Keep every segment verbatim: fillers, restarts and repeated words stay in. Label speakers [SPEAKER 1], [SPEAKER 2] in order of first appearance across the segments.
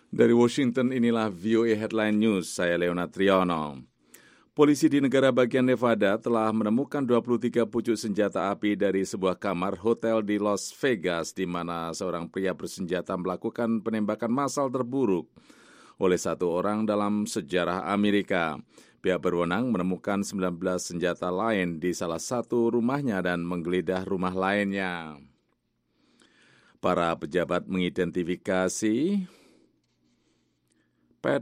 [SPEAKER 1] Dari Washington, inilah V O A Headline News, saya Leonard Triono. Polisi di negara bagian Nevada telah menemukan dua puluh tiga pucuk senjata api dari sebuah kamar hotel di Las Vegas, di mana seorang pria bersenjata melakukan penembakan massal terburuk oleh satu orang dalam sejarah Amerika. Pihak berwenang menemukan sembilan belas senjata lain di salah satu rumahnya dan menggeledah rumah lainnya. Para pejabat mengidentifikasi Pad,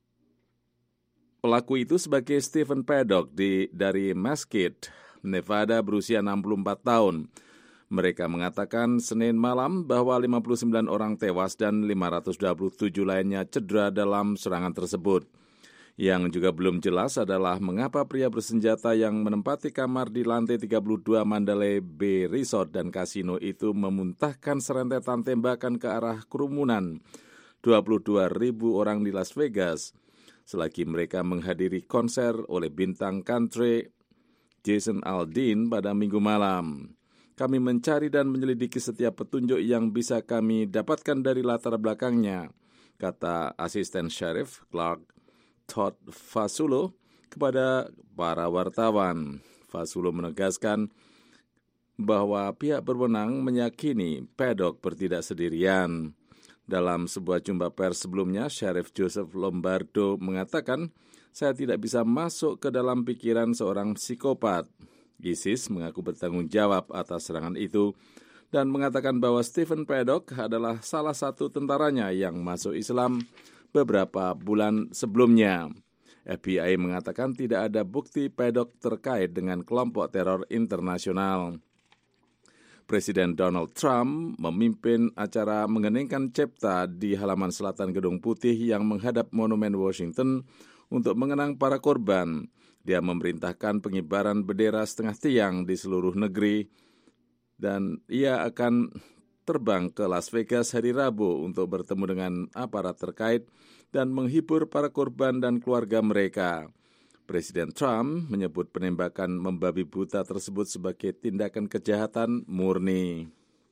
[SPEAKER 1] pelaku itu sebagai Stephen Paddock di, dari Mesquite, Nevada, berusia enam puluh empat tahun. Mereka mengatakan Senin malam bahwa lima puluh sembilan orang tewas dan lima ratus dua puluh tujuh lainnya cedera dalam serangan tersebut. Yang juga belum jelas adalah mengapa pria bersenjata yang menempati kamar di lantai tiga puluh dua Mandalay Bay Resort dan Kasino itu memuntahkan serentetan tembakan ke arah kerumunan dua puluh dua ribu orang di Las Vegas, selagi mereka menghadiri konser oleh bintang country Jason Aldean pada Minggu malam. Kami mencari dan menyelidiki setiap petunjuk yang bisa kami dapatkan dari latar belakangnya, kata Asisten Sheriff Clark Todd Fasulo kepada para wartawan. Fasulo menegaskan bahwa pihak berwenang meyakini Paddock bertindak sendirian. Dalam sebuah jumpa pers sebelumnya, Sheriff Joseph Lombardo mengatakan, saya tidak bisa masuk ke dalam pikiran seorang psikopat. ISIS mengaku bertanggung jawab atas serangan itu dan mengatakan bahwa Stephen Paddock adalah salah satu tentaranya yang masuk Islam beberapa bulan sebelumnya. F B I mengatakan tidak ada bukti Paddock terkait dengan kelompok teror internasional. Presiden Donald Trump memimpin acara mengeningkan cipta di halaman selatan Gedung Putih yang menghadap Monumen Washington untuk mengenang para korban. Dia memerintahkan pengibaran bendera setengah tiang di seluruh negeri dan ia akan terbang ke Las Vegas hari Rabu untuk bertemu dengan aparat terkait dan menghibur para korban dan keluarga mereka. Presiden Trump menyebut penembakan membabi buta tersebut sebagai tindakan kejahatan murni.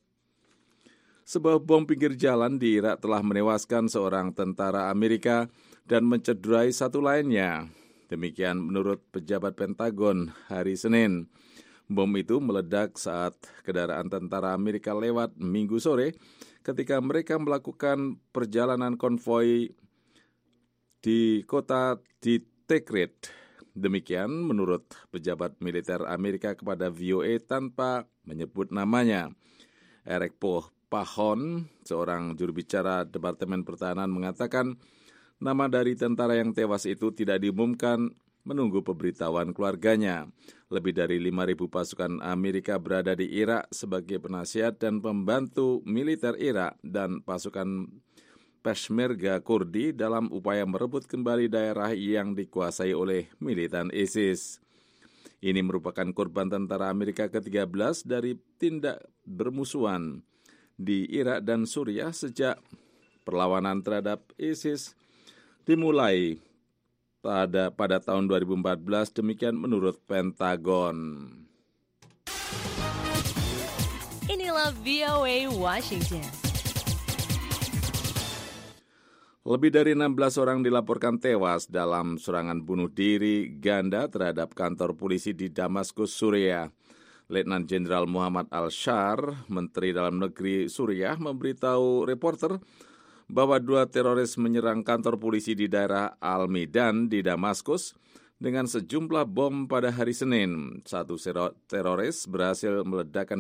[SPEAKER 1] Sebuah bom pinggir jalan di Irak telah menewaskan seorang tentara Amerika dan mencederai satu lainnya. Demikian menurut pejabat Pentagon hari Senin. Bom itu meledak saat kendaraan tentara Amerika lewat Minggu sore ketika mereka melakukan perjalanan konvoi di kota di Tikrit. Demikian menurut pejabat militer Amerika kepada V O A tanpa menyebut namanya. Eric Pahon, seorang juru bicara Departemen Pertahanan, mengatakan nama dari tentara yang tewas itu tidak diumumkan menunggu pemberitahuan keluarganya. Lebih dari lima ribu pasukan Amerika berada di Irak sebagai penasihat dan pembantu militer Irak dan pasukan Peshmerga Kurdi dalam upaya merebut kembali daerah yang dikuasai oleh militan ISIS. Ini merupakan korban tentara Amerika ke tiga belas dari tindak bermusuhan di Irak dan Suriah sejak perlawanan terhadap ISIS dimulai pada, pada tahun dua ribu empat belas, demikian menurut Pentagon.
[SPEAKER 2] Inilah V O A Washington.
[SPEAKER 1] Lebih dari enam belas orang dilaporkan tewas dalam serangan bunuh diri ganda terhadap kantor polisi di Damaskus, Suriah. Letnan Jenderal Muhammad Al-Shar, Menteri Dalam Negeri Suriah, memberitahu reporter bahwa dua teroris menyerang kantor polisi di daerah Al-Midan di Damaskus dengan sejumlah bom pada hari Senin. Satu teroris berhasil meledakkan